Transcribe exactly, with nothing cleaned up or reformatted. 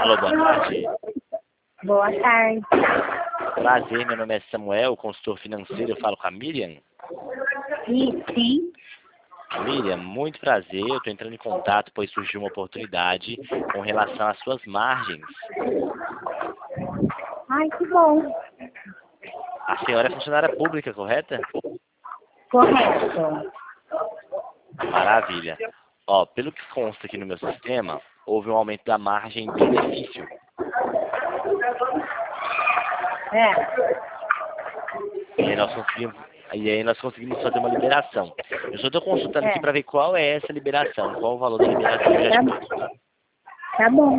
Alô, boa tarde. Boa tarde. Prazer, meu nome é Samuel, consultor financeiro. Eu falo com a Miriam. E sim, Miriam, muito prazer. Eu estou entrando em contato, pois surgiu uma oportunidade com relação às suas margens. ai que bom. A senhora é funcionária pública, correta? Correto. Maravilha. Ó, pelo que consta aqui no meu sistema, houve um aumento da margem do benefício. É. E aí nós conseguimos, e aí nós conseguimos fazer uma liberação. Eu só estou consultando É. aqui para ver qual é essa liberação, qual o valor da liberação. Eu já Tá, te passo. tá bom.